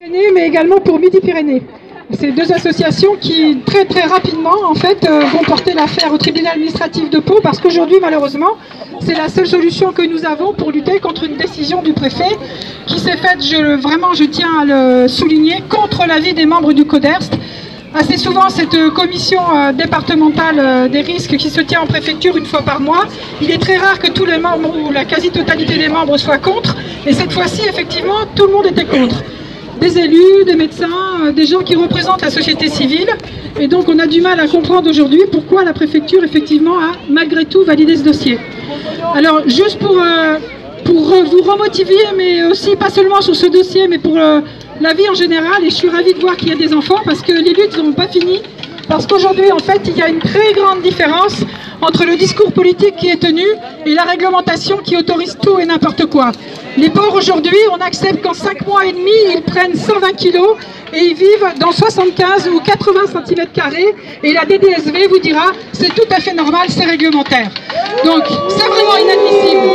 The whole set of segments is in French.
Mais également pour Midi-Pyrénées. C'est deux associations qui très rapidement en fait vont porter l'affaire au tribunal administratif de Pau parce qu'aujourd'hui malheureusement c'est la seule solution que nous avons pour lutter contre une décision du préfet qui s'est faite, je tiens à le souligner, contre l'avis des membres du CODERST. Assez souvent cette commission départementale des risques qui se tient en préfecture une fois par mois, il est très rare que tous les membres ou la quasi-totalité des membres soient contre et cette fois-ci effectivement tout le monde était contre. Des élus, des médecins, des gens qui représentent la société civile. Et donc on a du mal à comprendre aujourd'hui pourquoi la préfecture effectivement a malgré tout validé ce dossier. Alors juste pour vous remotiver, mais aussi pas seulement sur ce dossier, mais pour la vie en général, et je suis ravie de voir qu'il y a des enfants parce que les luttes n'ont pas fini. Parce qu'aujourd'hui en fait il y a une très grande différence entre le discours politique qui est tenu et la réglementation qui autorise tout et n'importe quoi. Les porcs aujourd'hui, on accepte qu'en 5 mois et demi, ils prennent 120 kilos et ils vivent dans 75 ou 80 cm² et la DDSV vous dira c'est tout à fait normal, c'est réglementaire. Donc c'est vraiment inadmissible.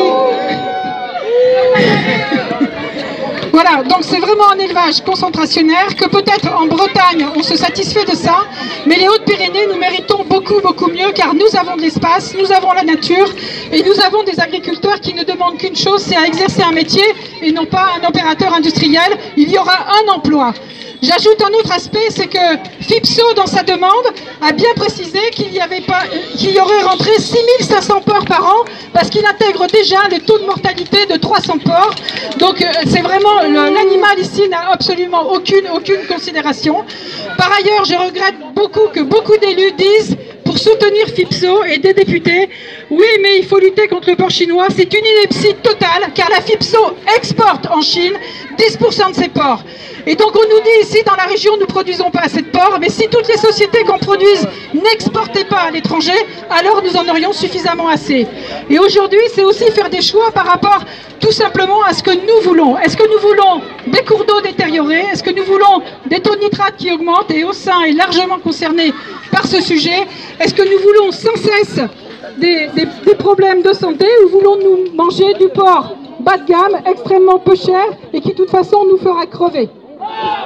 Voilà, donc c'est vraiment un élevage concentrationnaire que peut-être en Bretagne on se satisfait de ça, mais les Hautes-Pyrénées nous méritons beaucoup mieux car nous avons de l'espace, nous avons la nature et nous avons des agriculteurs qui ne demandent qu'une chose, c'est à exercer un métier et non pas un opérateur industriel. Il y aura un emploi. J'ajoute un autre aspect, c'est que FIPSO, dans sa demande, a bien précisé qu'il y aurait rentré 6500 porcs par an, parce qu'il intègre déjà le taux de mortalité de 300 porcs. Donc c'est vraiment, l'animal ici n'a absolument aucune considération. Par ailleurs, je regrette beaucoup que beaucoup d'élus disent, pour soutenir FIPSO et des députés, oui mais il faut lutter contre le porc chinois, c'est une ineptie totale, car la FIPSO exporte en Chine 10% de ses porcs. Et donc on nous dit ici dans la région nous ne produisons pas assez de porc, mais si toutes les sociétés qu'on produise n'exportaient pas à l'étranger, alors nous en aurions suffisamment assez. Et aujourd'hui c'est aussi faire des choix par rapport tout simplement à ce que nous voulons. Est-ce que nous voulons des cours d'eau détériorés? Est-ce que nous voulons des taux de nitrate qui augmentent? Et Haut-Saint est largement concerné par ce sujet. Est-ce que nous voulons sans cesse des problèmes de santé ou voulons-nous manger du porc bas de gamme, extrêmement peu cher et qui de toute façon nous fera crever?